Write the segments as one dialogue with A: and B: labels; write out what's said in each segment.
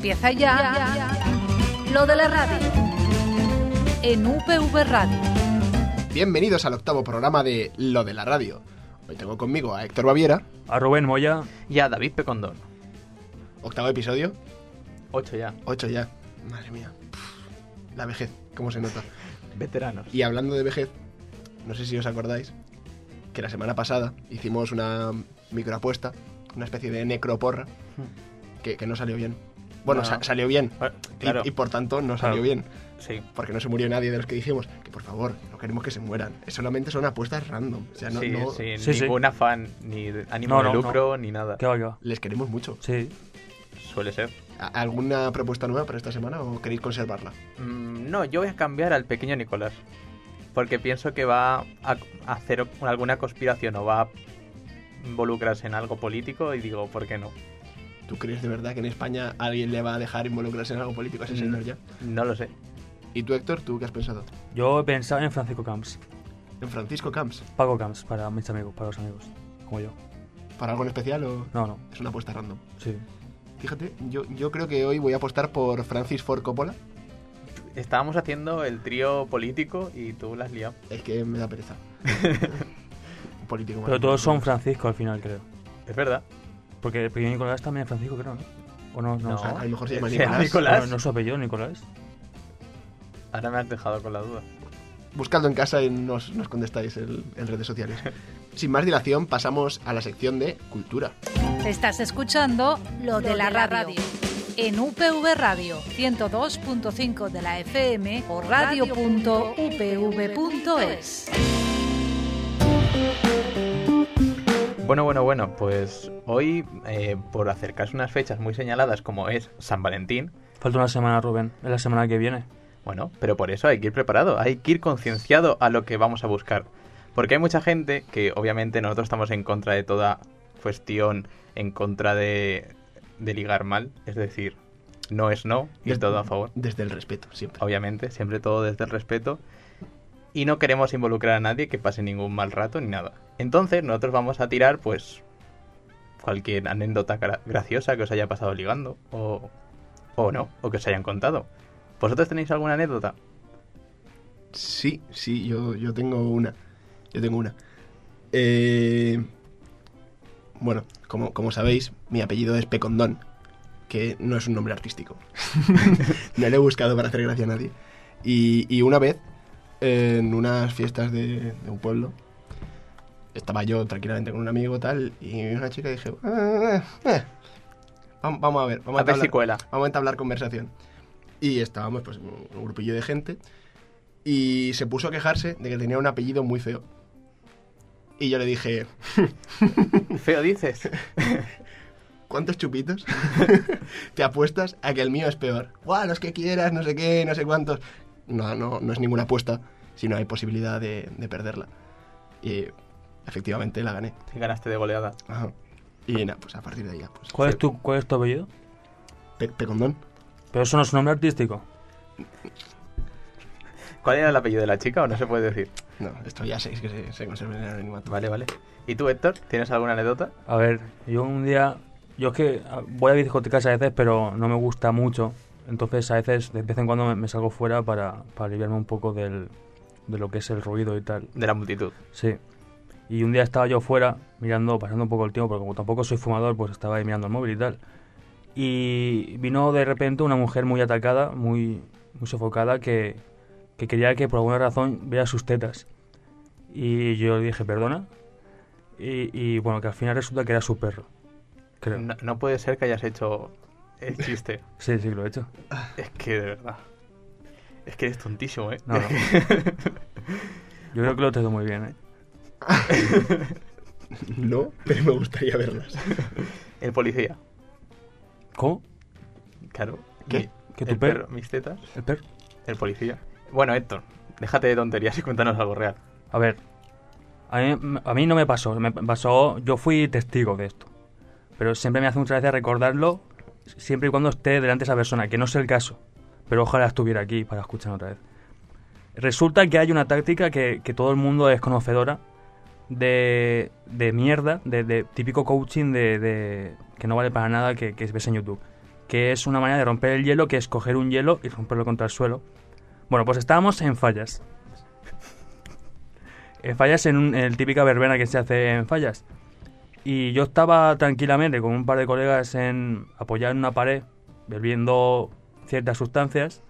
A: Empieza ya lo de la radio en UPV Radio.
B: Bienvenidos al octavo programa de Lo de la Radio. Hoy tengo conmigo a Héctor Baviera,
C: a Rubén Moya
D: y a David Pecondón.
B: Octavo episodio.
D: 8 ya.
B: 8 ya. Madre mía. La vejez, cómo se nota.
D: Veteranos.
B: Y hablando de vejez, no sé si os acordáis que la semana pasada hicimos una microapuesta, una especie de necroporra, que no salió bien. Bueno,
D: no.
B: Salió bien,
D: claro.
B: y por tanto no salió bien.
D: Sí.
B: Porque no se murió nadie de los que dijimos. Que por favor, no queremos que se mueran. Solamente son apuestas random. O sea,
D: Sin ningún afán, ni ánimo de lucro, ni nada.
C: ¿Qué va?
B: Les queremos mucho.
C: Sí.
D: Suele ser.
B: ¿Alguna propuesta nueva para esta semana o queréis conservarla?
D: No, yo voy a cambiar al pequeño Nicolás. Porque pienso que va a hacer alguna conspiración o va a involucrarse en algo político y digo, ¿por qué no?
B: ¿Tú crees de verdad que en España alguien le va a dejar involucrarse en algo político a ese señor ya?
D: No lo sé.
B: ¿Y tú, Héctor, tú qué has pensado?
C: Yo he pensado en Francisco Camps.
B: ¿En Francisco Camps?
C: Pago Camps para mis amigos, para los amigos, como yo.
B: ¿Para algo en especial o...?
C: No.
B: Es una apuesta random.
C: Sí.
B: Fíjate, yo creo que hoy voy a apostar por Francis Ford Coppola.
D: Estábamos haciendo el trío político y tú la has liado.
B: Es que me da pereza. Un político
C: Pero todos son Francisco al final, creo.
D: Es verdad.
C: Porque el pequeño Nicolás también es Francisco, creo, ¿no? ¿O no?
D: No,
B: a lo mejor se llama
D: Nicolás.
B: Nicolás.
C: ¿No es su apellido, Nicolás?
D: Ahora me has dejado con la duda.
B: Buscadlo en casa y nos contestáis en redes sociales. Sin más dilación, pasamos a la sección de cultura.
A: Estás escuchando lo de la radio en UPV Radio 102.5 de la FM o radio.upv.es.
D: Bueno, pues hoy, por acercarse unas fechas muy señaladas como es San Valentín...
C: Falta una semana, Rubén, es la semana que viene.
D: Bueno, pero por eso hay que ir preparado, hay que ir concienciado a lo que vamos a buscar. Porque hay mucha gente que, obviamente, nosotros estamos en contra de toda cuestión, en contra de ligar mal, es decir, no es no y todo a favor.
B: Desde el respeto, siempre.
D: Obviamente, siempre todo desde el respeto. Y no queremos involucrar a nadie que pase ningún mal rato ni nada. Entonces, nosotros vamos a tirar, pues, cualquier anécdota graciosa que os haya pasado ligando, o no, o que os hayan contado. ¿Vosotros tenéis alguna anécdota?
B: Sí, yo tengo una. Bueno, como sabéis, mi apellido es Pecondón, que no es un nombre artístico. No lo he buscado para hacer gracia a nadie. Y una vez, en unas fiestas de un pueblo, estaba yo tranquilamente con un amigo tal, y una chica dije, vamos a ver, vamos a entablar conversación. Y estábamos pues un grupillo de gente y se puso a quejarse de que tenía un apellido muy feo. Y yo le dije...
D: ¿Feo dices?
B: ¿Cuántos chupitos te apuestas a que el mío es peor? ¡Guau, los que quieras, no sé qué, no sé cuántos! No es ninguna apuesta, sino hay posibilidad de perderla. Y efectivamente la gané.
D: Sí, ganaste de goleada.
B: Ajá. Y nada, pues a partir de ahí ya... Pues,
C: ¿Cuál es tu apellido?
B: Pecondón.
C: Pero eso no es un nombre artístico.
D: ¿Cuál era el apellido de la chica o no se puede decir?
B: No, esto ya sé que se conserva en el anonimato.
D: Vale. ¿Y tú, Héctor, tienes alguna anécdota?
C: A ver, yo un día... Yo es que voy a discotecas a veces, pero no me gusta mucho. Entonces, a veces, de vez en cuando me salgo fuera para aliviarme un poco de lo que es el ruido y tal.
D: De la multitud.
C: Sí. Y un día estaba yo fuera, pasando un poco el tiempo, porque como tampoco soy fumador, pues estaba ahí mirando el móvil y tal. Y vino de repente una mujer muy atacada, muy sofocada, que quería que por alguna razón viera sus tetas. Y yo le dije, ¿perdona? Y bueno, que al final resulta que era su perro, creo.
D: No puede ser que hayas hecho el chiste.
C: Sí, lo he hecho.
D: Es que, de verdad, es que eres tontísimo, ¿eh?
C: No. Yo creo que lo tengo muy bien, ¿eh?
B: No, pero me gustaría verlas.
D: El policía.
C: ¿Cómo?
D: Claro.
C: ¿Qué? ¿Que tu
D: el perro? ¿Mis tetas?
C: ¿El perro?
D: El policía. Bueno, Héctor, déjate de tonterías y cuéntanos algo real.
C: A ver, a mí no me pasó. Yo fui testigo de esto. Pero siempre me hace mucha gracia recordarlo, siempre y cuando esté delante de esa persona, que no es el caso. Pero ojalá estuviera aquí para escuchar otra vez. Resulta que hay una táctica que todo el mundo es conocedora de mierda, de típico coaching de que no vale para nada que ves en YouTube. que es una manera de romper el hielo, que es coger un hielo y romperlo contra el suelo. Bueno, pues estábamos en Fallas. En Fallas, en el típica verbena que se hace en Fallas. Y yo estaba tranquilamente con un par de colegas apoyado en una pared, bebiendo ciertas sustancias.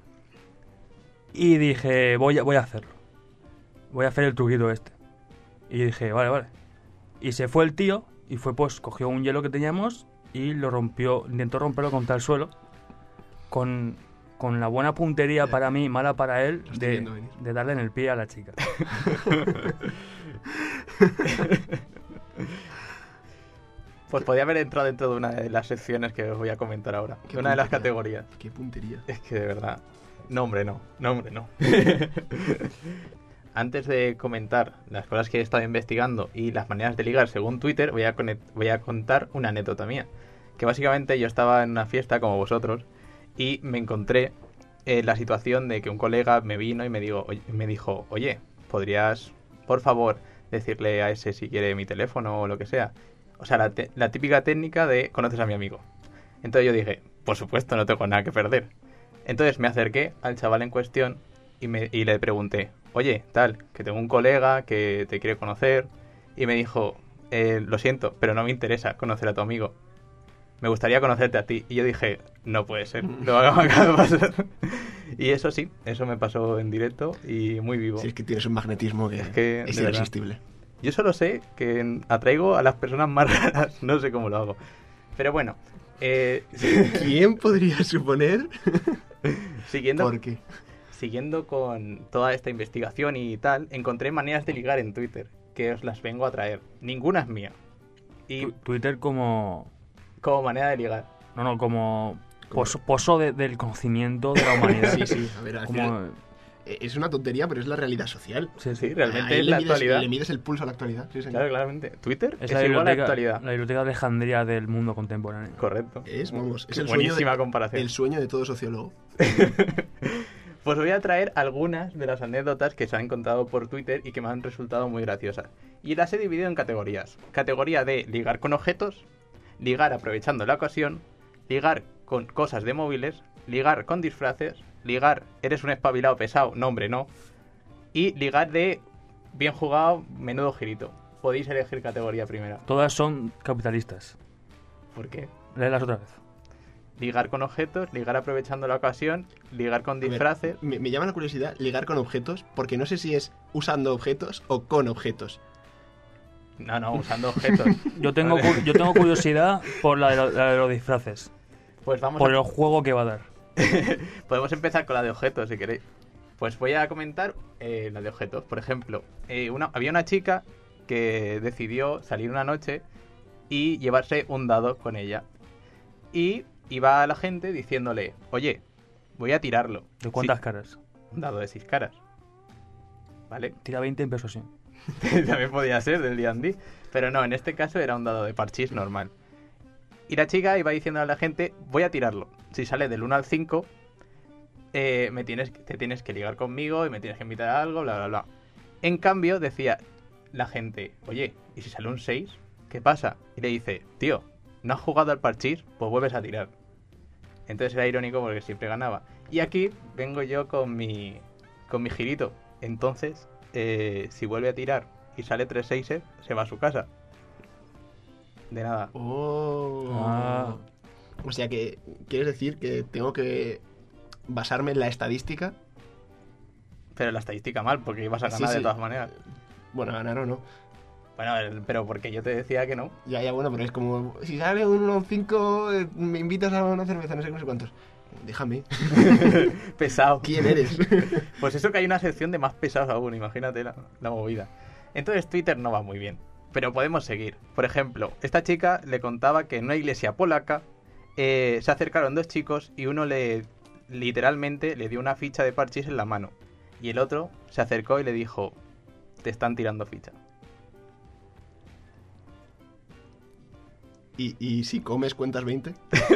C: Y dije, voy a hacerlo. Voy a hacer el truquito este. Y dije, vale. Y se fue el tío, y cogió un hielo que teníamos y lo rompió, intentó romperlo contra el suelo. Con la buena puntería para mí, mala para él, de darle en el pie a la chica.
D: Pues podía haber entrado dentro de una de las secciones que os voy a comentar ahora. Una de las categorías.
B: Qué puntería.
D: Es que de verdad. No, hombre, no. Antes de comentar las cosas que he estado investigando y las maneras de ligar según Twitter, voy a contar una anécdota mía. Que básicamente yo estaba en una fiesta como vosotros y me encontré la situación de que un colega me vino y me dijo, oye, ¿podrías, por favor, decirle a ese si quiere mi teléfono o lo que sea? O sea, la típica técnica de conoces a mi amigo. Entonces yo dije, por supuesto, no tengo nada que perder. Entonces me acerqué al chaval en cuestión y le pregunté, oye, tal, que tengo un colega que te quiere conocer. Y me dijo, lo siento, pero no me interesa conocer a tu amigo. Me gustaría conocerte a ti. Y yo dije, no puede ser, lo que me acaba de pasar. Y eso sí, eso me pasó en directo y muy vivo.
B: Sí, es que tienes un magnetismo que es irresistible.
D: Yo solo sé que atraigo a las personas más raras, no sé cómo lo hago. Pero bueno.
B: ¿Quién podría suponer? ¿Por qué?
D: Siguiendo con toda esta investigación y tal, encontré maneras de ligar en Twitter, que os las vengo a traer. Ninguna es mía. Y
C: Twitter como
D: manera de ligar.
C: No, como pozo del conocimiento de la humanidad.
B: Sí, a ver, al final es una tontería, pero es la realidad social.
D: Sí, realmente es la actualidad.
B: Le mides el pulso a la actualidad. Sí,
D: claro, claramente. Twitter es
C: igual
D: a la actualidad.
C: La biblioteca de Alejandría del mundo contemporáneo.
D: Correcto.
B: Es el
D: buenísima comparación.
B: El sueño de todo sociólogo.
D: Pues voy a traer algunas de las anécdotas que se han encontrado por Twitter y que me han resultado muy graciosas. Y las he dividido en categorías. Categoría de ligar con objetos, ligar aprovechando la ocasión, ligar con cosas de móviles, ligar con disfraces, ligar eres un espabilado pesado, no hombre, no. Y ligar de bien jugado, menudo girito. Podéis elegir categoría primera.
C: Todas son capitalistas.
D: ¿Por qué?
C: Léelas otra vez.
D: Ligar con objetos, ligar aprovechando la ocasión, ligar con disfraces.
B: Me llama la curiosidad ligar con objetos, porque no sé si es usando objetos o con objetos.
D: No, usando objetos.
C: Yo tengo curiosidad por la de los disfraces.
D: Pues vamos
C: por el juego que va a dar.
D: Podemos empezar con la de objetos, si queréis. Pues voy a comentar la de objetos. Por ejemplo, había una chica que decidió salir una noche y llevarse un dado con ella. Y iba a la gente diciéndole, oye, voy a tirarlo.
C: ¿De cuántas caras?
D: Un dado de 6 caras. ¿Vale?
C: Tira 20 en persuasión.
D: También podía ser del D&D. Pero no, en este caso era un dado de parchís normal. Y la chica iba diciendo a la gente, voy a tirarlo. Si sale del 1 al 5, te tienes que ligar conmigo y me tienes que invitar a algo, bla, bla, bla. En cambio, decía la gente, oye, ¿y si sale un 6? ¿Qué pasa? Y le dice, tío, ¿no has jugado al parchís? Pues vuelves a tirar. Entonces era irónico porque siempre ganaba. Y aquí vengo yo con mi girito. Entonces, si vuelve a tirar y sale 3 6, se va a su casa. De nada.
B: O sea que, ¿quieres decir que tengo que basarme en la estadística?
D: Pero la estadística mal, porque ibas a ganar de todas maneras.
B: Bueno, ganar o no.
D: Bueno, pero porque yo te decía que no.
B: Ya, bueno, pero es como, si sale un 5, me invitas a una cerveza, no sé cuántos. Déjame.
D: Pesado.
B: ¿Quién eres?
D: Pues eso, que hay una sección de más pesados aún, imagínate la movida. Entonces Twitter no va muy bien, pero podemos seguir. Por ejemplo, esta chica le contaba que en una iglesia polaca se acercaron 2 chicos y uno literalmente le dio una ficha de parchís en la mano. Y el otro se acercó y le dijo, te están tirando ficha.
B: ¿Y si comes cuentas 20?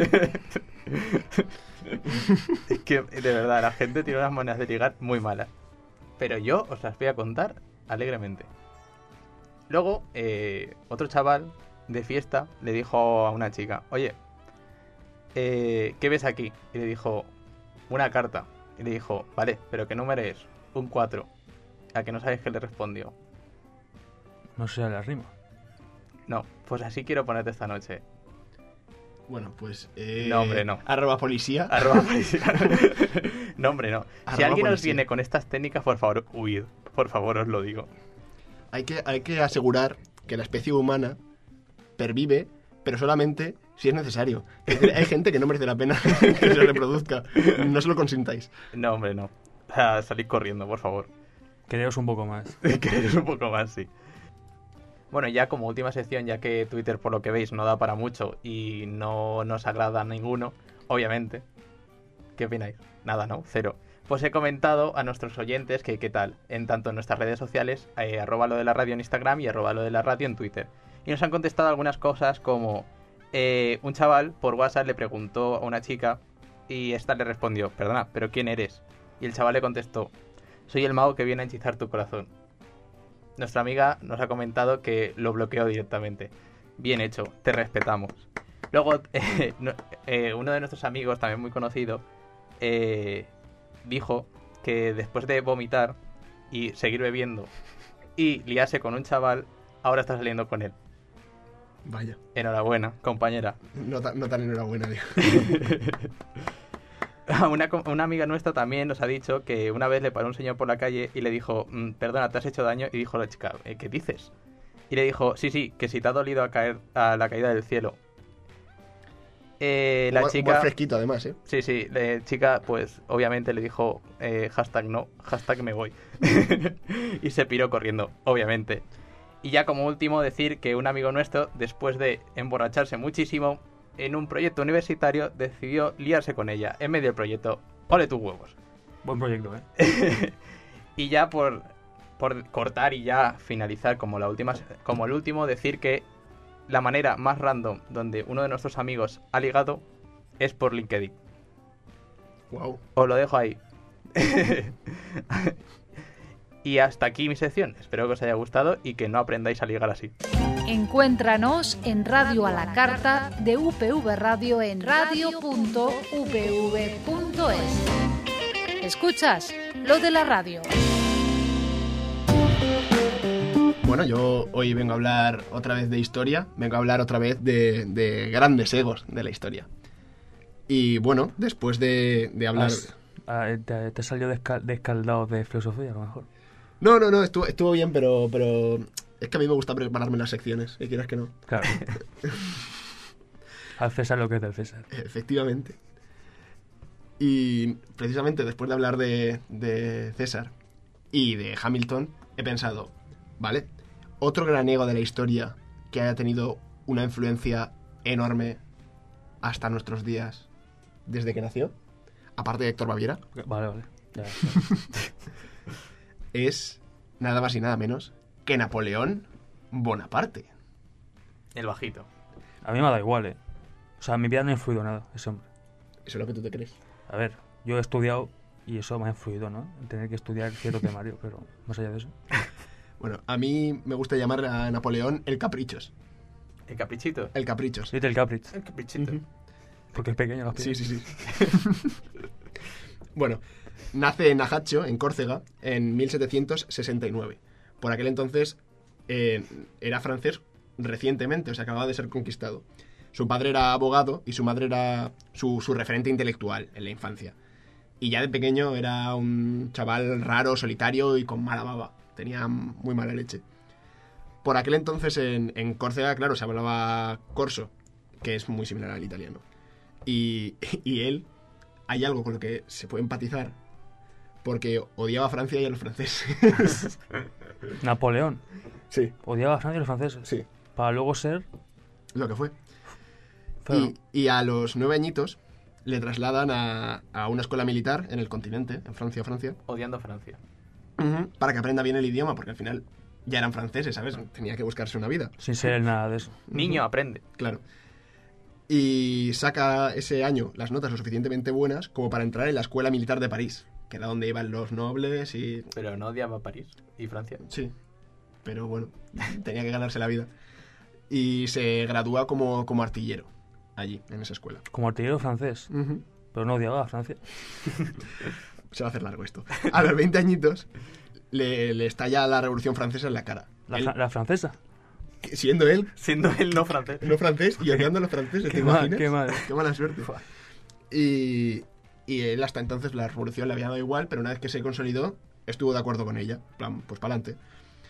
D: Es que, de verdad, la gente tiene unas maneras de ligar muy malas. Pero yo os las voy a contar alegremente. Luego, otro chaval de fiesta le dijo a una chica, oye, ¿qué ves aquí? Y le dijo, una carta. Y le dijo, vale, ¿pero qué número es? Un 4. ¿A que no sabes qué le respondió?
C: No sé la rima.
D: No, pues así quiero ponerte esta noche.
B: Bueno, pues...
D: No, hombre, no.
B: @policía.
D: @policía. No, hombre, no. Si alguien os viene con estas técnicas, por favor, huid. Por favor, os lo digo.
B: Hay que asegurar que la especie humana pervive, pero solamente si es necesario. Es decir, hay gente que no merece la pena que se reproduzca. No se lo consintáis.
D: No, hombre, no. O sea, salid corriendo, por favor.
C: Creeros un poco más.
D: Creeros un poco más, sí. Bueno, ya como última sección, ya que Twitter, por lo que veis, no da para mucho y no nos agrada a ninguno, obviamente. ¿Qué opináis? Nada, ¿no? Cero. Pues he comentado a nuestros oyentes que qué tal, en tanto en nuestras redes sociales, @lo de la radio en Instagram y @lo de la radio en Twitter. Y nos han contestado algunas cosas como un chaval por WhatsApp le preguntó a una chica y esta le respondió, perdona, ¿pero quién eres? Y el chaval le contestó, soy el mago que viene a hechizar tu corazón. Nuestra amiga nos ha comentado que lo bloqueó directamente. Bien hecho, te respetamos. Luego, uno de nuestros amigos, también muy conocido, dijo que después de vomitar y seguir bebiendo y liarse con un chaval, ahora está saliendo con él.
B: Vaya.
D: Enhorabuena, compañera.
B: No tan enhorabuena, digo.
D: Una amiga nuestra también nos ha dicho que una vez le paró un señor por la calle y le dijo, perdona, ¿te has hecho daño? Y dijo la chica, ¿qué dices? Y le dijo, sí, que si te ha dolido a la caída del cielo. La chica...
B: Muy fresquito, además, ¿eh?
D: Sí, la chica, pues, obviamente le dijo, hashtag no, hashtag me voy. Y se piró corriendo, obviamente. Y ya como último decir que un amigo nuestro, después de emborracharse muchísimo, en un proyecto universitario decidió liarse con ella en medio del proyecto. ¡Ole tus huevos!
C: Buen proyecto, ¿eh?
D: Y ya por cortar y ya finalizar como el último, decir que la manera más random donde uno de nuestros amigos ha ligado es por LinkedIn.
B: Wow.
D: Os lo dejo ahí. Y hasta aquí mi sección. Espero que os haya gustado y que no aprendáis a ligar así.
A: Encuéntranos en Radio a la Carta de UPV Radio en radio.upv.es. ¿Escuchas? Lo de la radio.
B: Bueno, yo hoy vengo a hablar otra vez de historia, vengo a hablar otra vez de grandes egos de la historia. Y bueno, después de hablar...
C: ¿Te salió descaldado de filosofía, a lo mejor?
B: No, estuvo bien, pero es que a mí me gusta prepararme las secciones, que quieras que no.
C: Claro. Al César lo que es del César.
B: Efectivamente. Y precisamente después de hablar de César y de Hamilton, he pensado, vale, otro gran ego de la historia que haya tenido una influencia enorme hasta nuestros días, desde que nació, aparte de Héctor Baviera.
C: Vale. Ya.
B: Es nada más y nada menos que Napoleón Bonaparte.
D: El bajito.
C: A mí me da igual, ¿eh? O sea, en mi vida no ha influido nada ese hombre.
B: Eso es lo que tú te crees.
C: A ver, yo he estudiado y eso me ha influido, ¿no? En tener que estudiar cierto temario, pero más allá de eso.
B: Bueno, a mí me gusta llamar a Napoleón el Caprichos.
D: ¿El caprichito?
B: El Caprichos.
C: Little Caprich.
D: El caprichito.
B: Uh-huh.
C: Porque es pequeño los pies.
B: Sí. Bueno, nace en Ajaccio, en Córcega, en 1769. Por aquel entonces era francés recientemente, o sea, acababa de ser conquistado. Su padre era abogado y su madre era su referente intelectual en la infancia. Y ya de pequeño era un chaval raro, solitario y con mala baba. Tenía muy mala leche. Por aquel entonces en Córcega, claro, se hablaba corso, que es muy similar al italiano. Y él, hay algo con lo que se puede empatizar, porque odiaba a Francia y a los franceses.
C: Napoleón.
B: Sí.
C: Odiaba a Francia y los franceses.
B: Sí.
C: Para luego ser...
B: Lo que fue.
C: Pero...
B: Y a los 9 añitos le trasladan a una escuela militar en el continente, en Francia.
D: Odiando Francia.
B: Uh-huh. Para que aprenda bien el idioma, porque al final ya eran franceses, ¿sabes? Tenía que buscarse una vida.
C: Sin ser nada de eso.
D: Niño, aprende.
B: Claro. Y saca ese año las notas lo suficientemente buenas como para entrar en la escuela militar de París, que era donde iban los nobles y...
D: Pero no odiaba París y Francia.
B: Sí, pero bueno, tenía que ganarse la vida. Y se gradúa como artillero allí, en esa escuela.
C: Como artillero francés.
B: Ujú.
C: Pero no odiaba a Francia.
B: Se va a hacer largo esto. A los 20 añitos le estalla la Revolución Francesa en la cara.
C: La francesa.
B: Siendo él
D: Siendo él no francés.
B: no francés y odiando a los franceses, ¿te imaginas?
C: Qué mal.
B: Qué mala suerte. Y él hasta entonces la revolución le había dado igual, pero una vez que se consolidó, estuvo de acuerdo con ella. Plan, pues para adelante.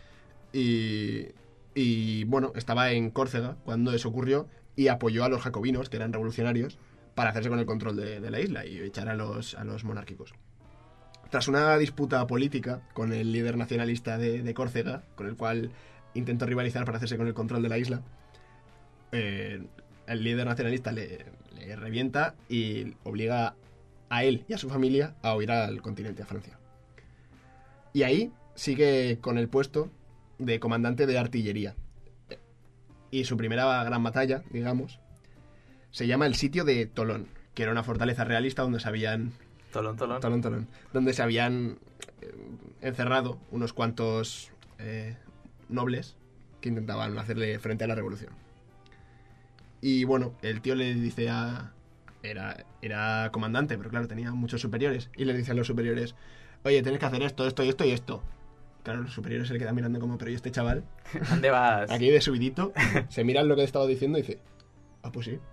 B: Y bueno, estaba en Córcega cuando eso ocurrió y apoyó a los jacobinos, que eran revolucionarios, para hacerse con el control de la isla y echar a los monárquicos. Tras una disputa política con el líder nacionalista de Córcega, con el cual intentó rivalizar para hacerse con el control de la isla, el líder nacionalista le revienta y obliga a él y a su familia a huir al continente, a Francia. Y ahí sigue con el puesto de comandante de artillería. Y su primera gran batalla, digamos, se llama el sitio de Tolón, que era una fortaleza realista donde se habían...
D: Tolón.
B: Donde se habían encerrado unos cuantos nobles que intentaban hacerle frente a la revolución. Y bueno, el tío le dice era comandante, pero claro, tenía muchos superiores. Y le dice a los superiores, oye, tenéis que hacer esto, esto y esto y esto. Claro, los superiores se le quedan mirando como, pero ¿y este chaval?
D: ¿Dónde vas?
B: Aquí de subidito, se miran lo que he estado diciendo y dice, ah, pues sí.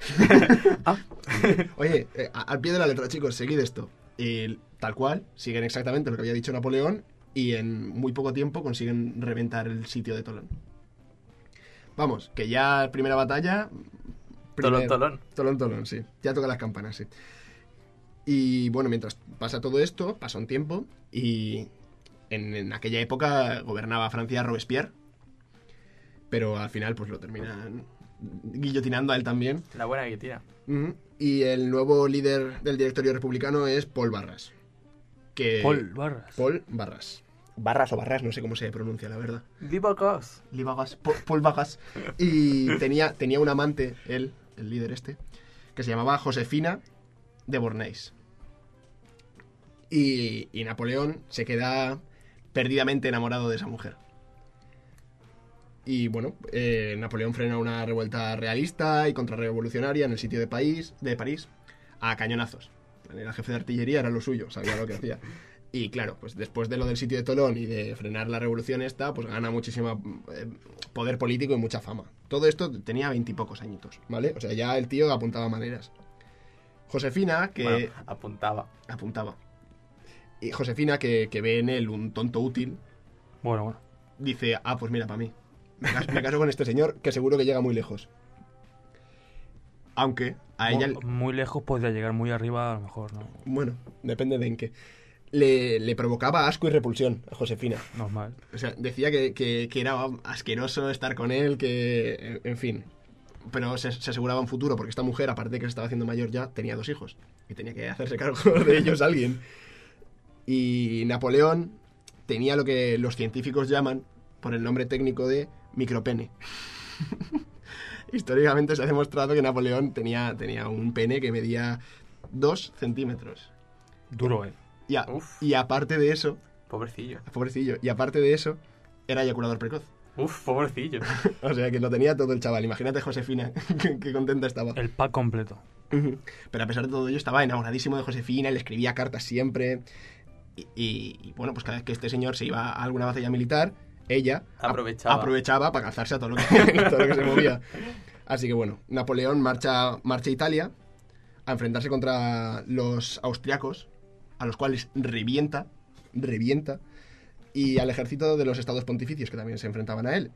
B: Oye, al pie de la letra, chicos, seguid esto. Y tal cual, siguen exactamente lo que había dicho Napoleón y en muy poco tiempo consiguen reventar el sitio de Tolón. Vamos, que ya primera batalla... Tolón, sí. Ya toca las campanas, sí. Y bueno, mientras pasa todo esto, pasa un tiempo y en aquella época gobernaba Francia Robespierre, pero al final pues lo terminan guillotinando a él también.
D: La buena guillotina.
B: Y el nuevo líder del directorio republicano es Paul Barras.
C: Paul Barras.
B: Barras o Barras, no sé cómo se pronuncia, la verdad. Paul Barras. Y tenía un amante, él, el líder este, que se llamaba Josefina de Bornés. Y Napoleón se queda perdidamente enamorado de esa mujer. Y bueno, Napoleón frena una revuelta realista y contrarrevolucionaria en el sitio de París a cañonazos. Era jefe de artillería, era lo suyo, sabía lo que hacía. Y claro, pues después de lo del sitio de Tolón y de frenar la revolución esta, pues gana muchísimo poder político y mucha fama. Todo esto tenía 20 y pocos añitos, ¿vale? O sea, ya el tío apuntaba maneras. Josefina, que...
D: Bueno, apuntaba.
B: Y Josefina, que ve en él un tonto útil,
C: Bueno.
B: dice, ah, pues mira, para mí. Me caso con este señor, que seguro que llega muy lejos. Aunque a ella...
C: Muy lejos podría llegar, muy arriba a lo mejor, ¿no?
B: Bueno, depende de en qué. Le provocaba asco y repulsión a Josefina.
C: Normal.
B: O sea, decía que era asqueroso estar con él, que... En fin. Pero se aseguraba un futuro, porque esta mujer, aparte de que se estaba haciendo mayor ya, tenía 2 hijos. Y tenía que hacerse cargo de ellos alguien. Y Napoleón tenía lo que los científicos llaman, por el nombre técnico de micropene. Históricamente se ha demostrado que Napoleón tenía un pene que medía 2 centímetros.
C: Duro, ¿eh?
B: Y aparte de eso...
D: Pobrecillo.
B: Y aparte de eso, era eyaculador precoz.
D: Pobrecillo.
B: O sea, que lo tenía todo el chaval. Imagínate Josefina, qué contenta estaba.
C: El pack completo.
B: Pero a pesar de todo ello, estaba enamoradísimo de Josefina, le escribía cartas siempre. Y bueno, pues cada vez que este señor se iba a alguna batalla militar, ella aprovechaba para calzarse a todo lo que se movía. Así que bueno, Napoleón marcha a Italia a enfrentarse contra los austriacos, a los cuales revienta, y al ejército de los estados pontificios, que también se enfrentaban a él.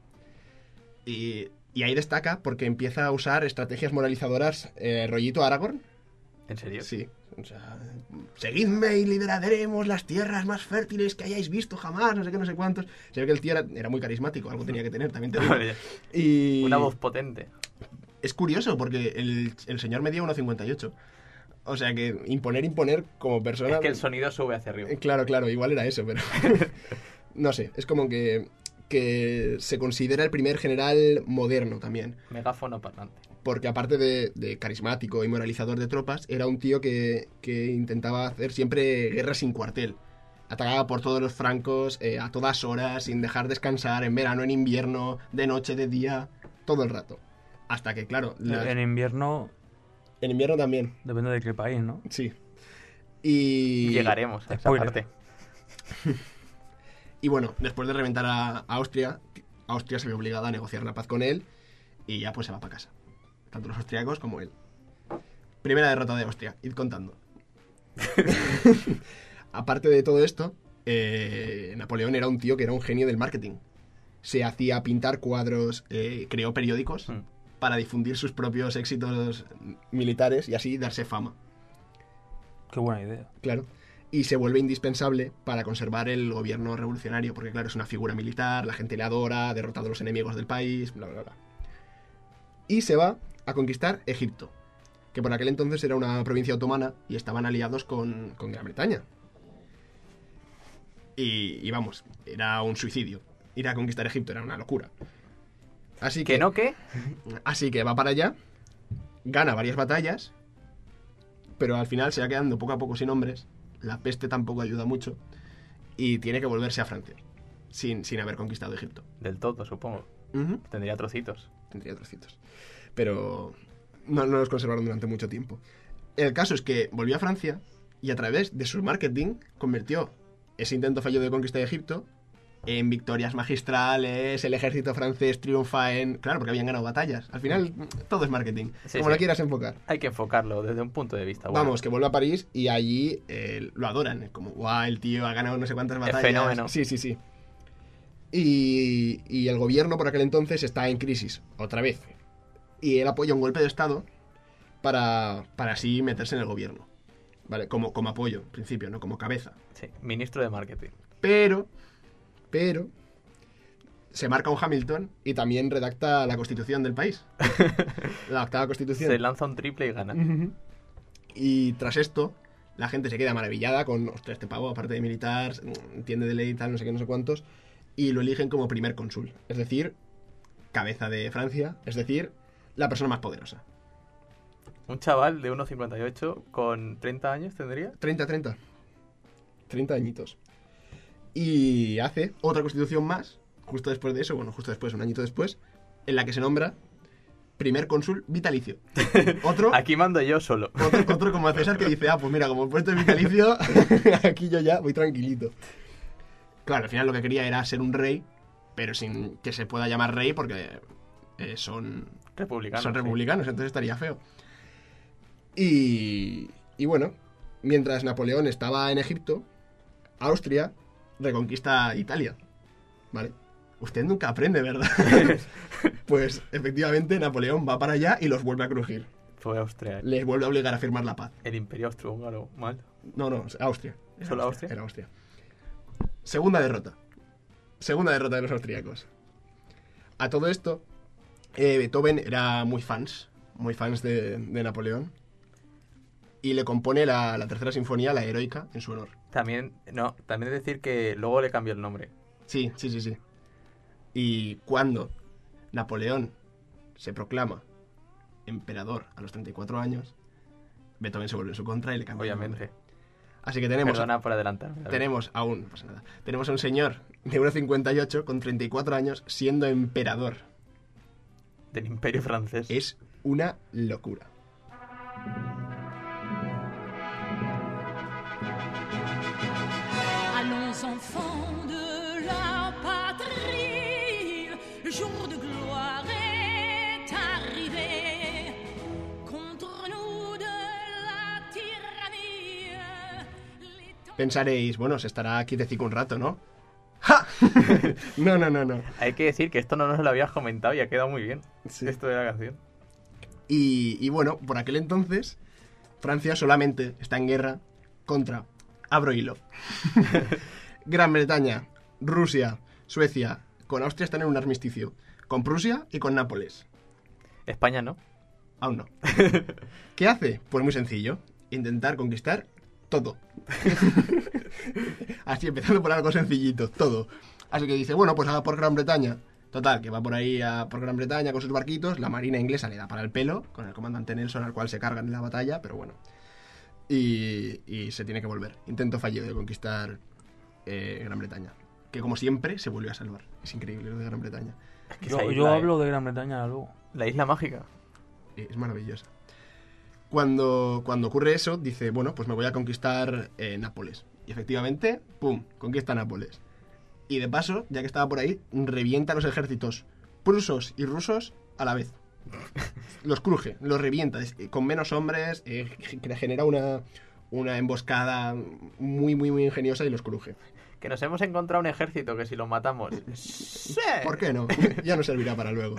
B: Y ahí destaca porque empieza a usar estrategias moralizadoras, rollito Aragorn.
D: ¿En serio?
B: Sí. O sea, seguidme y lideradaremos las tierras más fértiles que hayáis visto jamás, no sé qué, no sé cuántos. Se ve que el tío era muy carismático, algo tenía que tener, también te digo. Y
D: una voz potente.
B: Es curioso porque el señor medía 1,58. O sea que imponer como persona...
D: Es que el sonido sube hacia arriba.
B: Claro, igual era eso, pero... No sé, es como que se considera el primer general moderno también.
D: Megáfono parlante.
B: Porque aparte de carismático y moralizador de tropas, era un tío que intentaba hacer siempre guerra sin cuartel. Atacaba por todos los francos, a todas horas, sin dejar descansar, en verano, en invierno, de noche, de día, todo el rato. Hasta que, claro...
C: En invierno
B: En invierno también,
C: Depende de qué país, ¿no?
B: sí. Y
D: Llegaremos a esa
C: Spoiler.
D: parte.
B: Y bueno, después de reventar a Austria, Austria se ve obligada a negociar la paz con él y ya pues se va para casa. Tanto los austriacos como él. Primera derrota de Austria, id contando. Aparte de todo esto, Napoleón era un tío que era un genio del marketing. Se hacía pintar cuadros, creó periódicos para difundir sus propios éxitos militares y así darse fama.
C: Qué buena idea.
B: Claro. Y se vuelve indispensable para conservar el gobierno revolucionario, porque claro, es una figura militar, la gente le adora, ha derrotado a los enemigos del país, bla, bla, bla. Y se va a conquistar Egipto, que por aquel entonces era una provincia otomana y estaban aliados con Gran Bretaña. Y vamos, era un suicidio. Ir a conquistar Egipto era una locura. Así que, Así que va para allá, gana varias batallas, pero al final se va quedando poco a poco sin hombres. La peste tampoco ayuda mucho y tiene que volverse a Francia sin haber conquistado Egipto.
D: Del todo, supongo.
B: Ujú.
D: Tendría trocitos.
B: Tendría trocitos. Pero no los conservaron durante mucho tiempo. El caso es que volvió a Francia y a través de su marketing convirtió ese intento fallido de conquista de Egipto en victorias magistrales, el ejército francés triunfa en... Claro, porque habían ganado batallas. Al final, todo es marketing,
D: Sí,
B: como
D: sí.
B: lo quieras enfocar.
D: Hay que enfocarlo desde un punto de vista. Bueno,
B: Vamos, que vuelve a París y allí lo adoran. Como, guau, el tío ha ganado no sé cuántas batallas.
D: fenómeno.
B: Sí, sí, sí. Y el gobierno por aquel entonces está en crisis, otra vez. Y él apoya un golpe de estado para así meterse en el gobierno. ¿Vale? Como apoyo, en principio, ¿no? Como cabeza.
D: sí, ministro de marketing.
B: Pero se marca un Hamilton y también redacta la constitución del país. La octava constitución.
D: Se lanza un triple y gana.
B: Ujú. Y tras esto, la gente se queda maravillada con, ostras, este pavo, aparte de militar, entiende de ley y tal, no sé qué, no sé cuántos, y lo eligen como primer cónsul. Es decir, cabeza de Francia, es decir, la persona más poderosa.
D: Un chaval de 1,58 con 30 años tendría.
B: 30 añitos. Y hace otra constitución más, justo después de eso, bueno, justo después, un añito después, en la que se nombra primer cónsul vitalicio. Otro,
D: Aquí mando yo solo.
B: otro como a César que dice, pues mira, como el puesto es vitalicio, aquí yo ya voy tranquilito. Claro, al final lo que quería era ser un rey, pero sin que se pueda llamar rey porque son
D: Republicano.
B: son
D: sí.
B: republicanos, entonces estaría feo. Y bueno, mientras Napoleón estaba en Egipto, Austria reconquista Italia. ¿Vale? Usted nunca aprende, ¿verdad? Pues efectivamente Napoleón va para allá y los vuelve a crujir.
D: Fue Austria.
B: Les vuelve a obligar a firmar la paz.
D: El imperio austrohúngaro. Mal.
B: No, Austria. Era
D: ¿Solo Austria?
B: Era Austria. Segunda derrota de los austríacos. A todo esto, Beethoven era muy fans de Napoleón. Y le compone la tercera sinfonía, la heroica, en su honor.
D: También decir que luego le cambió el nombre.
B: Sí. Y cuando Napoleón se proclama emperador a los 34 años, Beethoven se vuelve en su contra y le cambia el
D: Obviamente.
B: nombre. Así que tenemos...
D: Perdona por adelantarme.
B: Tenemos aún, no pasa nada. Tenemos a un señor de 1,58 con 34 años siendo emperador.
D: Del imperio francés.
B: Es una locura.
E: Allons enfants de la patrie, le jour de gloire est arrivé. Contre nous de la tyrannie.
B: Pensaréis, bueno, se estará aquí de un rato, ¿no? ¡Ja! No.
D: Hay que decir que esto no nos lo habías comentado y ha quedado muy bien.
B: Sí.
D: Esto de la canción.
B: Y bueno, por aquel entonces, Francia solamente está en guerra contra, abro hilo, Gran Bretaña, Rusia, Suecia, con Austria están en un armisticio, con Prusia y con Nápoles.
D: España no.
B: Aún no. ¿Qué hace? Pues muy sencillo, intentar conquistar todo. Así, empezando por algo sencillito, todo. Así que dice, bueno, pues haga por Gran Bretaña. Total, que va por ahí por Gran Bretaña con sus barquitos, la marina inglesa le da para el pelo, con el comandante Nelson al cual se cargan en la batalla, pero bueno. Y se tiene que volver. Intento fallido de conquistar Gran Bretaña. Que como siempre se vuelve a salvar. Es increíble lo de Gran Bretaña.
D: Esa
C: Yo
D: isla,
C: hablo de Gran Bretaña luego.
D: La isla mágica.
B: Es maravillosa. Cuando ocurre eso, dice, bueno, pues me voy a conquistar Nápoles. Y efectivamente, ¡pum!, conquista Nápoles. Y de paso, ya que estaba por ahí, revienta los ejércitos prusos y rusos a la vez. Los cruje, los revienta, con menos hombres, genera una emboscada muy, muy, muy ingeniosa y los cruje.
D: Que nos hemos encontrado un ejército que si lo matamos... ¡Sí!
B: ¿Por qué no? Ya no servirá para luego.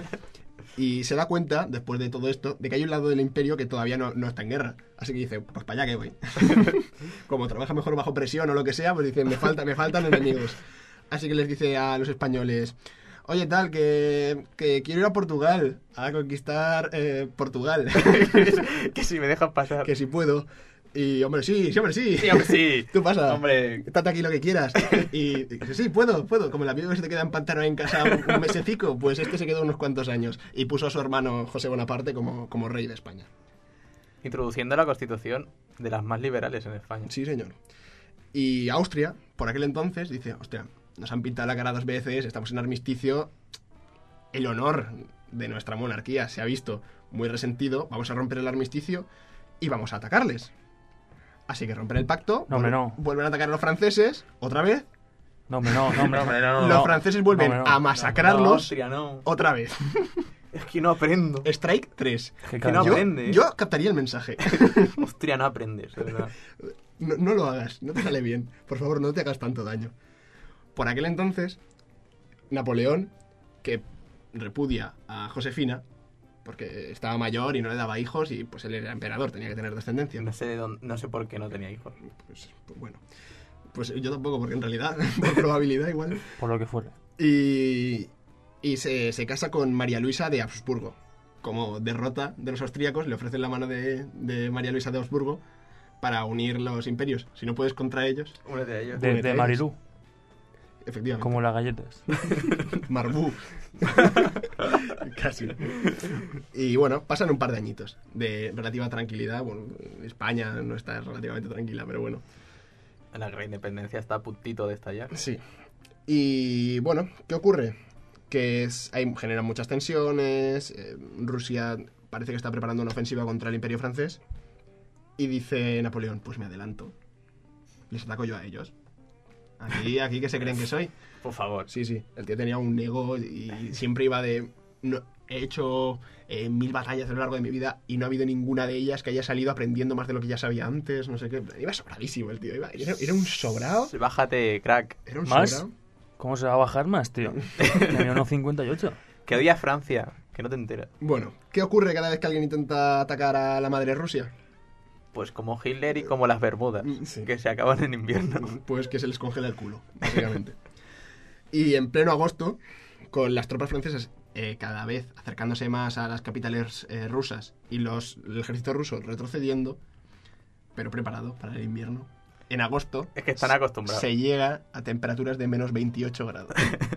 B: Y se da cuenta, después de todo esto, de que hay un lado del imperio que todavía no está en guerra. Así que dice, pues para allá que voy. Como trabaja mejor bajo presión o lo que sea, pues dice, me faltan enemigos. Así que les dice a los españoles, oye, tal, que quiero ir a Portugal, a conquistar Portugal.
D: Que si me dejas pasar.
B: Que si puedo. Y, hombre, sí.
D: Sí, hombre, sí.
B: Tú pasa,
D: Hombre.
B: estate aquí lo que quieras. Y dice, sí, puedo. Como el amigo que se te queda en pantano en casa un mesecico, pues este se quedó unos cuantos años. Y puso a su hermano José Bonaparte como rey de España.
D: Introduciendo la Constitución de las más liberales en España.
B: Sí, señor. Y Austria, por aquel entonces, dice, hostia, nos han pintado la cara 2 veces, estamos en armisticio, el honor de nuestra monarquía se ha visto muy resentido, vamos a romper el armisticio y vamos a atacarles. Así que rompen el pacto, vuelven a atacar a los franceses, otra vez.
C: No.
B: Los franceses vuelven a masacrarlos
D: Austria, no.
B: otra vez.
D: Es que no aprendo.
B: Strike 3.
D: Que no aprende.
B: Yo captaría el mensaje.
D: Austria, no aprendes, de verdad.
B: No lo hagas, no te sale bien. Por favor, no te hagas tanto daño. Por aquel entonces, Napoleón, que repudia a Josefina, porque estaba mayor y no le daba hijos y pues él era emperador, tenía que tener descendencia.
D: No sé por qué no tenía hijos.
B: Pues bueno, pues yo tampoco, porque en realidad, por probabilidad igual.
C: Por lo que fuera.
B: Y se casa con María Luisa de Habsburgo. Como derrota de los austríacos, le ofrecen la mano de María Luisa de Habsburgo para unir los imperios. Si no puedes contra ellos...
D: Únete a ellos.
C: De Marilú.
B: Efectivamente.
C: Como las galletas.
B: Marbú. Casi. Y bueno, pasan un par de añitos de relativa tranquilidad. Bueno, España no está relativamente tranquila, pero bueno.
D: La guerra de independencia está a puntito de estallar.
B: Sí. Y bueno, ¿qué ocurre? Que generan muchas tensiones. Rusia parece que está preparando una ofensiva contra el Imperio francés. Y dice Napoleón, pues me adelanto. Les ataco yo a ellos. Aquí que se creen que soy.
D: Por favor.
B: Sí. El tío tenía un ego y siempre iba de... No, he hecho 1000 batallas a lo largo de mi vida y no ha habido ninguna de ellas que haya salido aprendiendo más de lo que ya sabía antes, no sé qué. Iba sobradísimo el tío. Era un sobrado.
D: Bájate, crack.
B: Era un
C: ¿Más?
B: sobrado.
C: ¿Cómo se va a bajar más, tío? Tenía unos 58.
D: Que odia a Francia, que no te enteras.
B: Bueno, ¿qué ocurre cada vez que alguien intenta atacar a la madre Rusia?
D: Pues como Hitler y como las Bermudas,
B: Sí.
D: que se acaban en invierno.
B: Pues que se les congela el culo, básicamente. Y en pleno agosto, con las tropas francesas cada vez acercándose más a las capitales rusas y el ejército ruso retrocediendo, pero preparado para el invierno, en agosto...
D: Es que están acostumbrados.
B: Se llega a temperaturas de menos 28 grados.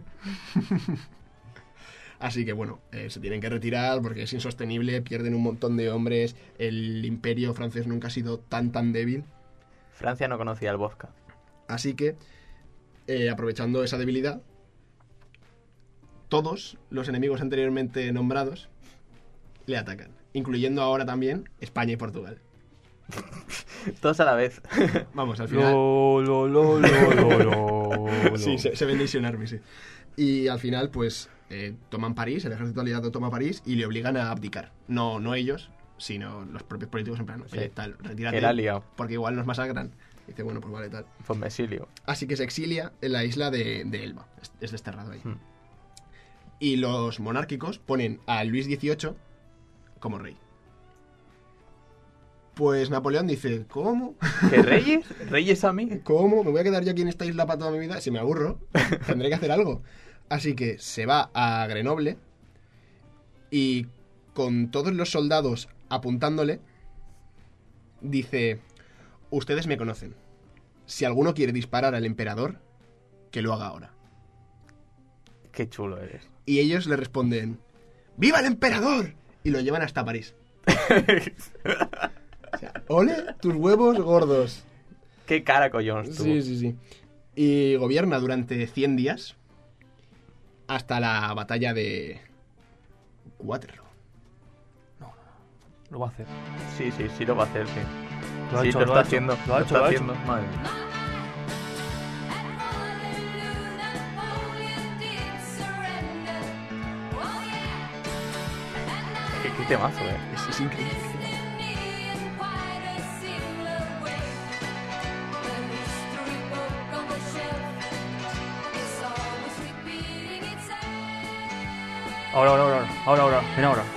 B: Así que bueno, se tienen que retirar porque es insostenible, pierden un montón de hombres, el imperio francés nunca ha sido tan débil.
D: Francia no conocía el vodka.
B: Así que, aprovechando esa debilidad, todos los enemigos anteriormente nombrados le atacan, incluyendo ahora también España y Portugal.
D: Todos a la vez.
B: Vamos, al final... Sí, se ven Nation Army, sí. Y al final, pues, toman París, el ejército aliado toma París y le obligan a abdicar. No ellos, sino los propios políticos en plan, retírate,
D: que la ha liado.
B: porque igual nos masacran. Y dice, bueno, pues vale, tal.
D: Pues me exilio.
B: Así que se exilia en la isla de Elba. Es desterrado ahí. Y los monárquicos ponen a Luis XVIII como rey. Pues Napoleón dice, ¿cómo?
D: ¿Qué reyes? ¿Reyes a mí?
B: ¿Cómo? ¿Me voy a quedar yo aquí en esta isla para toda mi vida? Si me aburro, tendré que hacer algo. Así que se va a Grenoble y con todos los soldados apuntándole, dice, ustedes me conocen. Si alguno quiere disparar al emperador, que lo haga ahora.
D: Qué chulo eres.
B: Y ellos le responden, ¡viva el emperador! Y lo llevan hasta París. O sea, ole tus huevos gordos.
D: Qué cara collons tú.
B: Sí. Y gobierna durante 100 días hasta la batalla de Waterloo.
C: Lo va a hacer.
D: Sí lo va a hacer, sí.
C: Lo ha
D: Sí,
C: hecho,
D: lo
C: lo
D: está
C: ha hecho.
D: haciendo.
C: Lo ha hecho, lo ha hecho.
D: Madre mía. Qué temazo,
B: Es increíble.
C: Ahora. Mira ahora.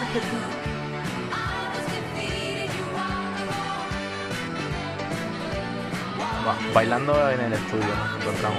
D: Bailando en el estudio nos encontramos.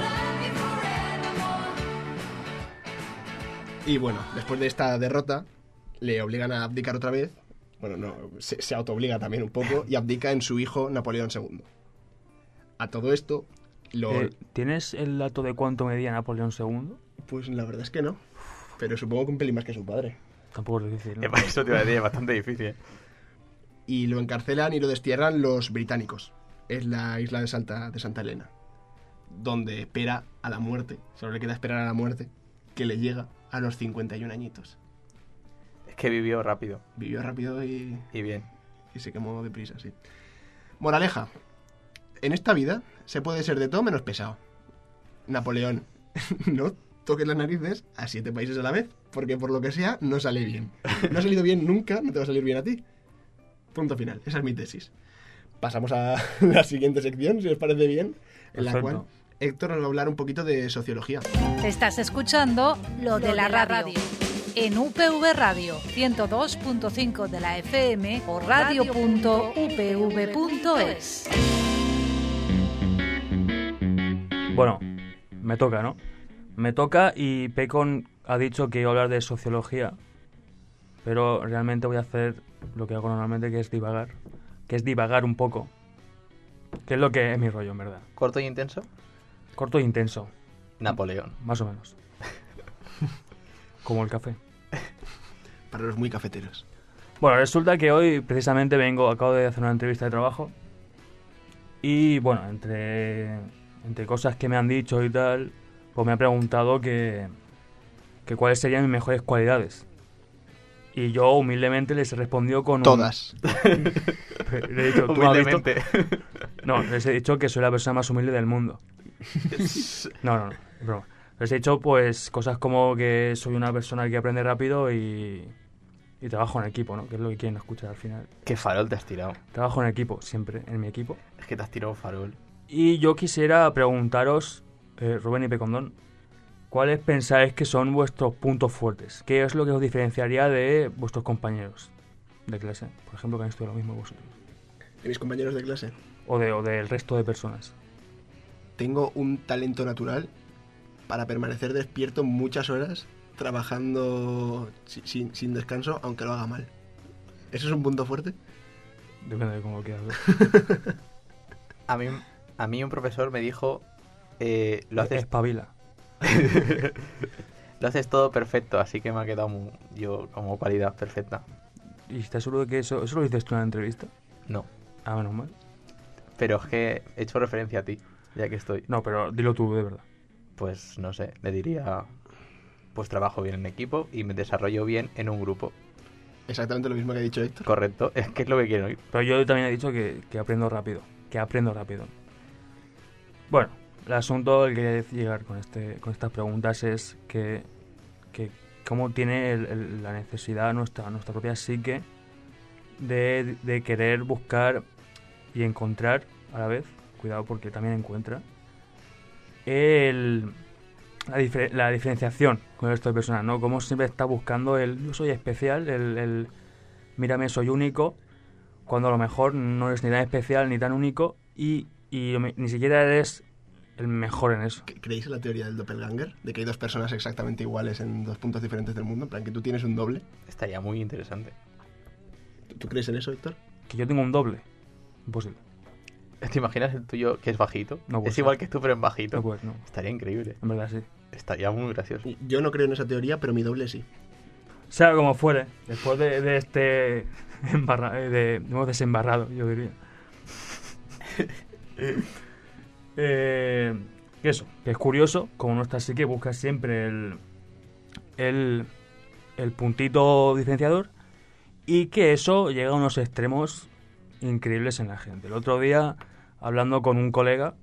B: Y bueno, después de esta derrota, le obligan a abdicar otra vez. Bueno, no, se autoobliga también un poco y abdica en su hijo Napoleón II. A todo esto,
C: ¿Tienes el dato de cuánto medía Napoleón II?
B: pues la verdad es que no. Pero supongo que un pelín más que su padre.
C: Tampoco es difícil, ¿no?
D: Eso te iba a decir, es bastante difícil.
B: Y lo encarcelan y lo destierran los británicos. Es la isla de Santa Elena, donde espera a la muerte. Solo le queda esperar a la muerte, que le llega a los 51 añitos.
D: Es que vivió rápido
B: Vivió rápido y
D: bien.
B: se quemó deprisa, sí. Moraleja. En esta vida se puede ser de todo menos pesado. Napoleón, no toques las narices a 7 países a la vez, porque por lo que sea, no sale bien. No ha salido bien nunca, no te va a salir bien a ti. Punto final. Esa es mi tesis. Pasamos a la siguiente sección, si os parece bien, en la
C: Perfecto.
B: cual Héctor nos va a hablar un poquito de sociología.
A: Estás escuchando Lo de la Radio. En UPV Radio 102.5 de la FM o radio.upv.es.
C: Bueno, me toca, ¿no? Me toca y Pecon ha dicho que iba a hablar de sociología, pero realmente voy a hacer lo que hago normalmente, que es divagar un poco, que es lo que es mi rollo, en verdad.
D: ¿Corto y intenso?
C: Corto e intenso,
D: Napoleón.
C: más o menos. Como el café.
B: Para los muy cafeteros.
C: Bueno, resulta que hoy precisamente acabo de hacer una entrevista de trabajo y bueno, entre cosas que me han dicho y tal, pues me ha preguntado que cuáles serían mis mejores cualidades. Y yo humildemente les he respondido con
B: Todas.
C: Le he dicho, ¿tú me has visto?
D: Humildemente.
C: No, les he dicho que soy la persona más humilde del mundo. No, es broma. Les he dicho pues cosas como que soy una persona que aprende rápido y trabajo en equipo, ¿no? Que es lo que quieren escuchar al final.
D: Qué farol te has tirado.
C: Trabajo en equipo, siempre, en mi equipo.
D: Es que te has tirado farol.
C: Y yo quisiera preguntaros, Rubén y Pecondón, ¿cuáles pensáis que son vuestros puntos fuertes? ¿Qué es lo que os diferenciaría de vuestros compañeros de clase? Por ejemplo, que han estudiado lo mismo que vosotros.
B: De mis compañeros de clase.
C: O del resto de personas.
B: Tengo un talento natural para permanecer despierto muchas horas trabajando sin descanso, aunque lo haga mal. ¿Eso es un punto fuerte?
C: Depende de cómo lo quieras ver.
D: A mí un profesor me dijo, lo haces
C: Espabila.
D: lo haces todo perfecto, así que me ha quedado yo como cualidad perfecta.
C: ¿Y estás seguro de que eso lo dices tú en la entrevista?
D: No,
C: Ah, menos mal.
D: pero es que he hecho referencia a ti, ya que estoy.
C: No, pero dilo tú, de verdad.
D: Pues no sé, le diría, pues trabajo bien en equipo y me desarrollo bien en un grupo.
B: Exactamente lo mismo que ha dicho Héctor.
D: Correcto, es que es lo que quiero oír.
C: Pero yo también he dicho que aprendo rápido. Bueno, el asunto al que quería llegar con estas preguntas es que cómo tiene la necesidad nuestra propia psique de querer buscar y encontrar a la vez, cuidado porque también encuentra, la diferenciación con el resto de personas, ¿no? Como siempre está buscando yo soy especial, el mírame, soy único, cuando a lo mejor no eres ni tan especial ni tan único y ni siquiera eres el mejor en eso.
B: ¿Creéis en la teoría del doppelganger? De que hay dos personas exactamente iguales en dos puntos diferentes del mundo, en plan que tú tienes un doble.
D: Estaría muy interesante.
B: ¿Tú crees en eso, Héctor?
C: Que yo tengo un doble. Imposible.
D: ¿Te imaginas el tuyo que es bajito?
C: No puede
D: es
C: ser.
D: igual que tú, pero en bajito.
C: No puedes, no.
D: Estaría increíble.
C: En verdad sí.
D: Estaría muy gracioso.
B: Yo no creo en esa teoría, pero mi doble sí.
C: Sea como fuere, después de este hemos desembarrado, yo diría. Eso, que es curioso, como nuestra psique busca siempre el puntito diferenciador y que eso llega a unos extremos increíbles en la gente. El otro día, hablando con un colega,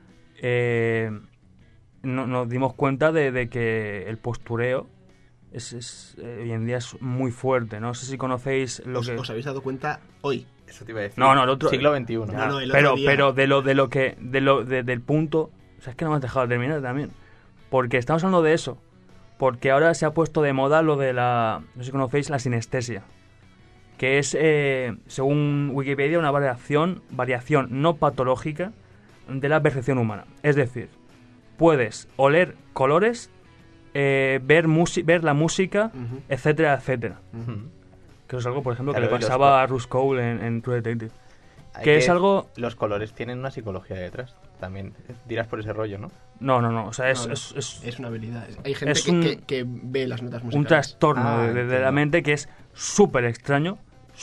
C: nos dimos cuenta de que el postureo hoy en día es muy fuerte. No sé si conocéis lo que...
B: ¿Os habéis dado cuenta hoy?
D: Eso te iba a decir.
C: No, el otro...
D: Siglo XXI.
C: Ya,
B: No, el otro día.
C: pero del punto... O sea, es que no me has dejado terminar también. Porque estamos hablando de eso. Porque ahora se ha puesto de moda lo de no sé si conocéis, la sinestesia. Que es, según Wikipedia, una variación no patológica de la percepción humana. Es decir, puedes oler colores, ver la música,
B: Ujú.
C: etcétera, etcétera.
D: Ujú.
C: Que es algo, por ejemplo,
D: Claro,
C: que le
D: y los
C: pasaba a Russ Cole en True Detective.
D: Hay
C: Que es algo...
D: Los colores tienen una psicología detrás. También dirás por ese rollo, ¿no?
C: No. O sea,
B: No, no.
C: es
B: una habilidad. Hay gente
C: es
B: que ve las notas musicales.
C: un trastorno
D: Ah,
C: de la
D: entiendo.
C: mente que es súper extraño.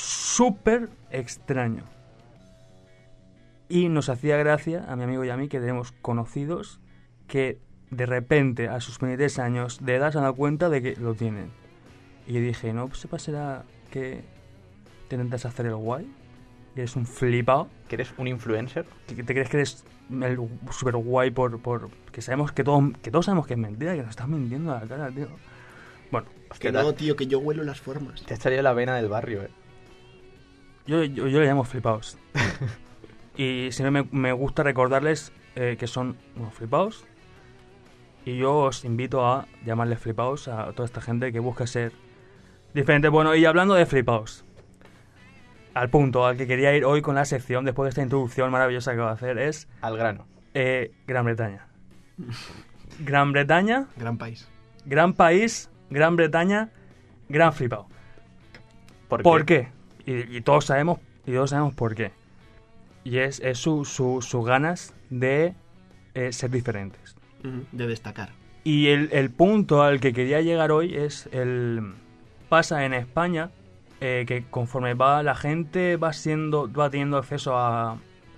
C: Y nos hacía gracia, a mi amigo y a mí, que tenemos conocidos que de repente, a sus 23 años de edad, se han dado cuenta de que lo tienen. Y yo dije, ¿no se pasará que te intentas hacer el guay? Que eres un flipado.
D: ¿Que eres un influencer?
C: ¿Que te crees que eres el super guay por que sabemos que todos sabemos que es mentira, que nos estás mintiendo a la cara, tío? Bueno,
B: Que no, tío, que yo huelo las formas.
D: Te has salido la vena del barrio,
C: yo le llamo flipaos. Y siempre me gusta recordarles que son unos flipaos. Y yo os invito a llamarles flipaos a toda esta gente que busca ser diferente. Bueno, y hablando de flipaos, al punto al que quería ir hoy con la sección, después de esta introducción maravillosa que acabo de hacer, es
D: Al grano.
C: Gran Bretaña. Gran Bretaña,
B: Gran país.
C: gran país, Gran Bretaña, gran flipao.
D: ¿Por qué?
C: Y todos sabemos por qué. Y es sus ganas de ser diferentes.
B: Ujú. De destacar.
C: Y el punto al que quería llegar hoy es pasa en España que conforme va la gente va teniendo acceso a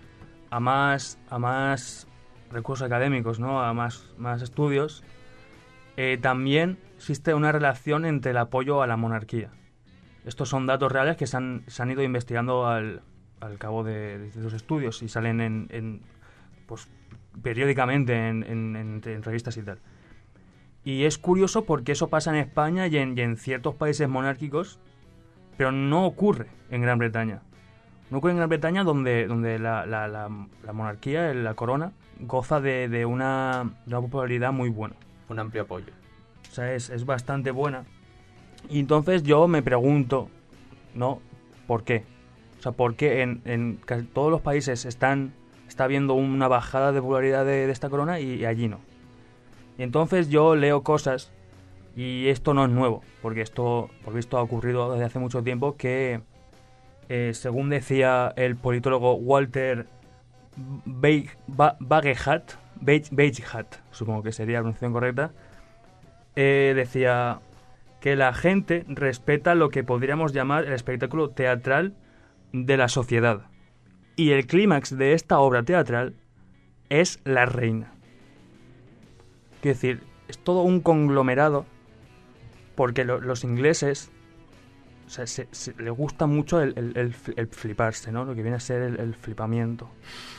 C: más recursos académicos, ¿no? A más estudios. También existe una relación entre el apoyo a la monarquía. Estos son datos reales que se han ido investigando al cabo de distintos estudios y salen pues periódicamente en revistas y tal. Y es curioso porque eso pasa en España y en ciertos países monárquicos, pero no ocurre en Gran Bretaña. No ocurre en Gran Bretaña donde la monarquía, la corona, goza de una popularidad muy buena.
D: Un amplio apoyo.
C: O sea, es bastante buena. Y entonces yo me pregunto, ¿no? ¿Por qué? O sea, ¿por qué en casi todos los países está habiendo una bajada de popularidad de esta corona y allí no? Y entonces yo leo cosas, y esto no es nuevo, porque esto ha ocurrido desde hace mucho tiempo, que según decía el politólogo Walter Bagehot, supongo que sería la pronunciación correcta, decía que la gente respeta lo que podríamos llamar el espectáculo teatral de la sociedad. Y el clímax de esta obra teatral es la reina. Quiero decir, es todo un conglomerado, porque los ingleses, o sea, les gusta mucho el fliparse, ¿no? Lo que viene a ser el flipamiento.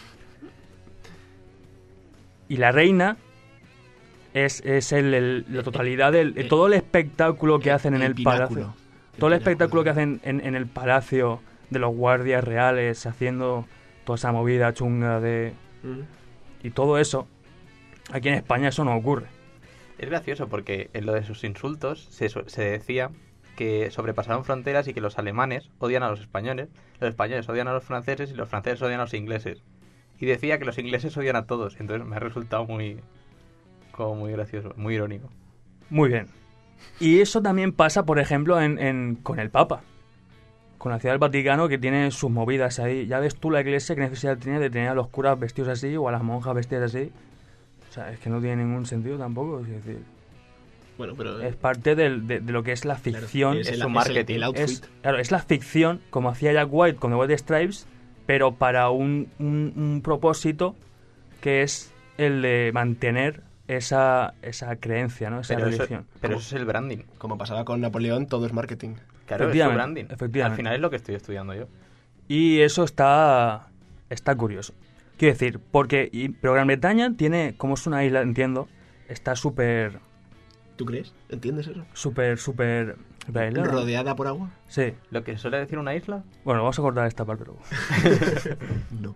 C: Y la reina es la totalidad de todo el espectáculo que hacen en el palacio. Todo el espectáculo que hacen en el palacio, de los guardias reales haciendo toda esa movida chunga y todo eso. Aquí en España eso no ocurre.
D: Es gracioso porque en lo de sus insultos se decía que sobrepasaron fronteras y que los alemanes odian a los españoles odian a los franceses y los franceses odian a los ingleses. Y decía que los ingleses odian a todos. Entonces me ha resultado muy gracioso, muy irónico.
C: Muy bien. Y eso también pasa, por ejemplo, con el Papa. Con la Ciudad del Vaticano, que tiene sus movidas ahí. Ya ves tú la iglesia qué necesidad tiene de tener a los curas vestidos así o a las monjas vestidas así. O sea, es que no tiene ningún sentido tampoco. Es decir,
B: bueno, pero
C: es parte de lo que es la ficción.
B: Claro,
D: es su marketing.
B: el outfit.
C: Es la ficción, como hacía Jack White con The White Stripes, pero para un propósito que es el de mantener esa creencia, ¿no? Esa religión.
D: Pero eso es el branding.
B: Como pasaba con Napoleón, todo es marketing.
D: Claro, es su branding.
C: Efectivamente.
D: Al final es lo que estoy estudiando yo.
C: Y eso está curioso. Quiero decir, pero Gran Bretaña tiene, como es una isla, entiendo, está súper...
B: ¿Tú crees? ¿Entiendes eso?
C: Súper...
B: ¿Rodeada por agua?
C: Sí.
D: ¿Lo que suele decir una isla?
C: Bueno, vamos a cortar esta parte luego.
B: No.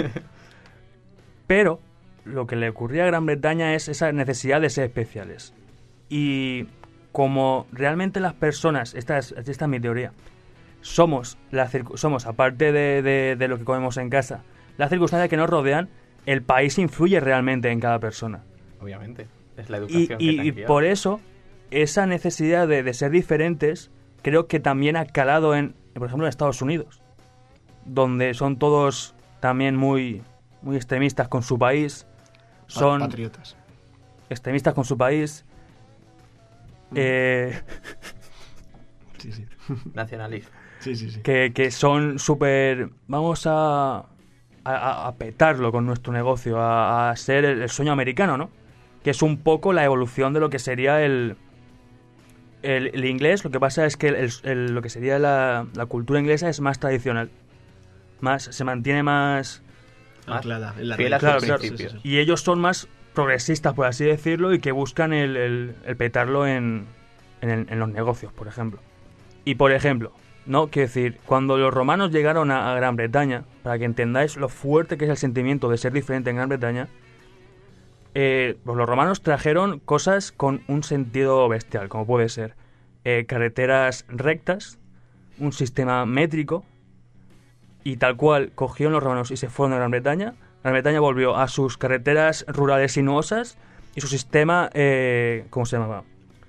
C: Pero lo que le ocurría a Gran Bretaña es esa necesidad de ser especiales. Y como realmente las personas, esta es mi teoría, somos, aparte de lo que comemos en casa, las circunstancias que nos rodean, el país influye realmente en cada persona.
D: Obviamente. Es la educación
C: Y por eso, esa necesidad de ser diferentes, creo que también ha calado por ejemplo, en Estados Unidos, donde son todos también muy extremistas con su país. Son
B: patriotas.
C: Extremistas con su país.
B: Sí.
D: Nacionalismo.
B: Sí.
C: Que son súper... Vamos a petarlo con nuestro negocio, a ser el sueño americano, ¿no? Que es un poco la evolución de lo que sería el inglés. Lo que pasa es que lo que sería la cultura inglesa es más tradicional. Se mantiene más...
B: Anclada en la
D: fiel a
C: Claro,
D: sus
C: claro.
D: principios.
C: Y ellos son más progresistas, por así decirlo, y que buscan el petarlo en los negocios, por ejemplo. Y, por ejemplo, ¿no? Quiero decir, cuando los romanos llegaron a Gran Bretaña, para que entendáis lo fuerte que es el sentimiento de ser diferente en Gran Bretaña, pues los romanos trajeron cosas con un sentido bestial, como puede ser carreteras rectas, un sistema métrico, y tal cual cogieron los romanos y se fueron a Gran Bretaña. Gran Bretaña volvió a sus carreteras rurales sinuosas y su sistema, ¿cómo se llamaba?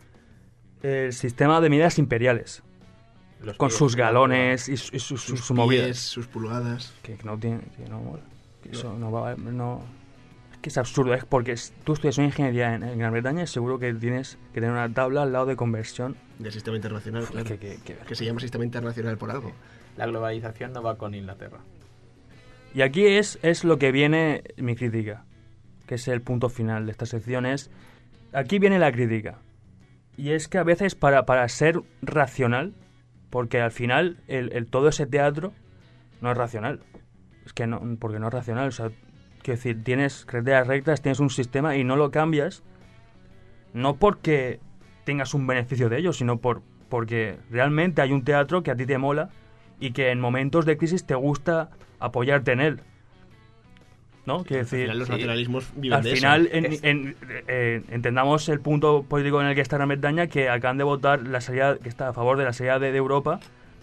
C: El sistema de medidas imperiales. Con sus galones y sus movidas.
B: Sus pulgadas.
C: Que no tiene... Que no mola. Que eso no va... No... Es que es absurdo. Es porque tú estudias una ingeniería en Gran Bretaña y seguro que tienes que tener una tabla al lado de conversión.
B: Del sistema internacional, claro. Que se llama sistema internacional por algo.
D: La globalización no va con Inglaterra.
C: Y aquí es lo que viene mi crítica, que es el punto final de esta sección. Aquí viene la crítica. Y es que a veces para ser racional, porque al final todo ese teatro no es racional. Es que no, porque no es racional. O sea, quiero decir, tienes carreteras rectas, tienes un sistema y no lo cambias, no porque tengas un beneficio de ello, sino porque realmente hay un teatro que a ti te mola y que en momentos de crisis te gusta apoyarte en él, ¿no? Quiero decir,
B: al final los nacionalismos viven
C: al
B: de
C: final
B: eso.
C: entendamos el punto político en el que está Gran Bretaña, que acaban de votar la salida, que está a favor de la salida de Europa,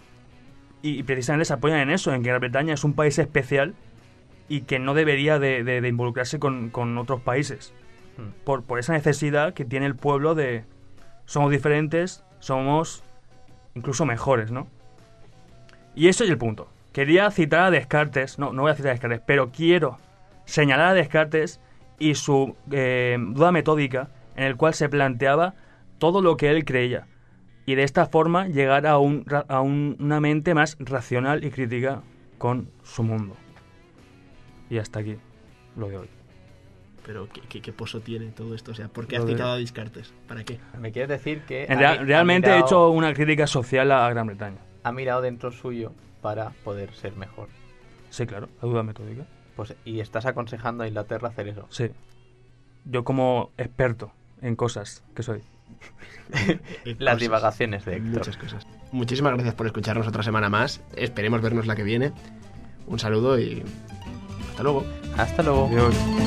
C: y precisamente se apoyan en eso, en que Gran Bretaña es un país especial y que no debería de involucrarse con otros países, por esa necesidad que tiene el pueblo de somos diferentes, somos incluso mejores, ¿no? Y ese es el punto. Quería citar a Descartes, no voy a citar a Descartes, pero quiero señalar a Descartes y su duda metódica, en el cual se planteaba todo lo que él creía, y de esta forma llegar a una mente más racional y crítica con su mundo. Y hasta aquí lo de hoy.
B: Pero ¿qué pozo tiene todo esto? O sea, ¿por qué has citado a Descartes? ¿Para qué?
D: Me quieres decir que...
C: Realmente he hecho una crítica social a Gran Bretaña.
D: Ha mirado dentro suyo para poder ser mejor.
C: Sí, claro, la duda metódica.
D: Pues, y estás aconsejando a Inglaterra hacer eso.
C: Sí. Yo como experto en cosas que soy.
D: Las divagaciones de Héctor.
B: Muchas cosas. Muchísimas gracias por escucharnos otra semana más. Esperemos vernos la que viene. Un saludo y hasta luego.
D: Hasta luego.
C: Adiós.